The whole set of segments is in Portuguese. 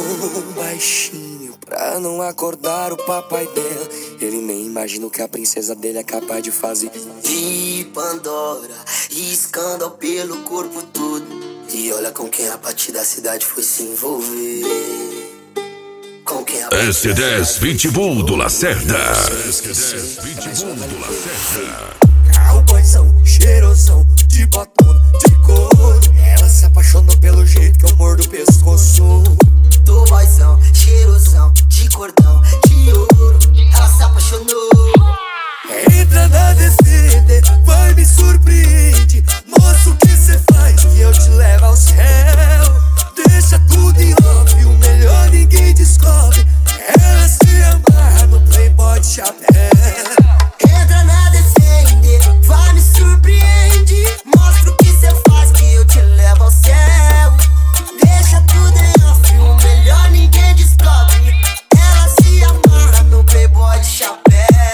baixinho pra não acordar o papai dela. Ele nem imagina o que a princesa dele é capaz de fazer. De Pandora e escândalo pelo corpo todo. E olha com quem a partir da cidade foi se envolver. Com quem a S10 Pitbull do Lacerda. S10 Pitbull do Lacerda. Cowboyzão, cheirosão, de botona, de couro. Ela se apaixonou pelo jeito que eu mordo o pescoço. Do boyzão, cheirosão, de cordão, de ouro. Ela se apaixonou. Entra na descida, vai me surpreende. Mostra o que cê faz que eu te levo ao céu. Deixa tudo em off, o melhor ninguém descobre. Ela se amarra no playboy de chapéu. Entra na descende, vai me surpreende. Mostra o que cê faz que eu te levo ao céu. Deixa tudo em off, o melhor ninguém descobre. Ela se amarra no playboy de chapéu.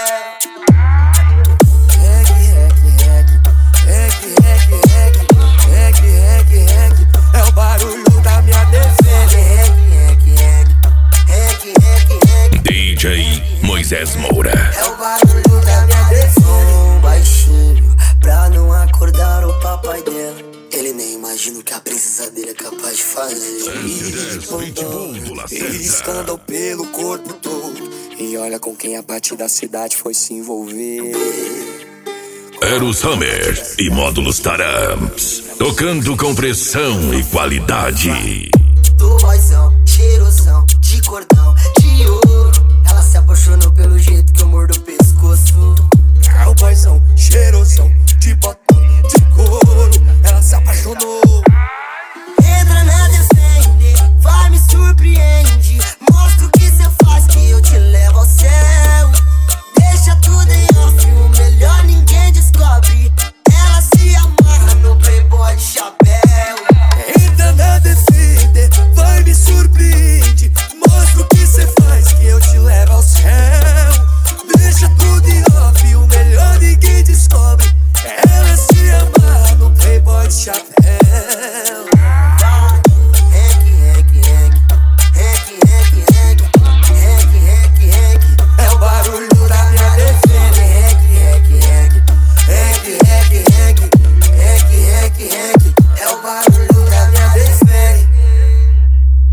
É o barulho da minha defesa. DJ Moisés Moura. É o barulho da minha defesa. Baixinho, pra não acordar o papai dela. Ele nem imagina o que a princesa dele é capaz de fazer. S10 Pitbull do Lacerda. Escândalo pelo corpo todo. E olha com quem a partir da cidade foi se envolver. Eros Hammer e módulos Taramps. Tocando com pressão e qualidade. Do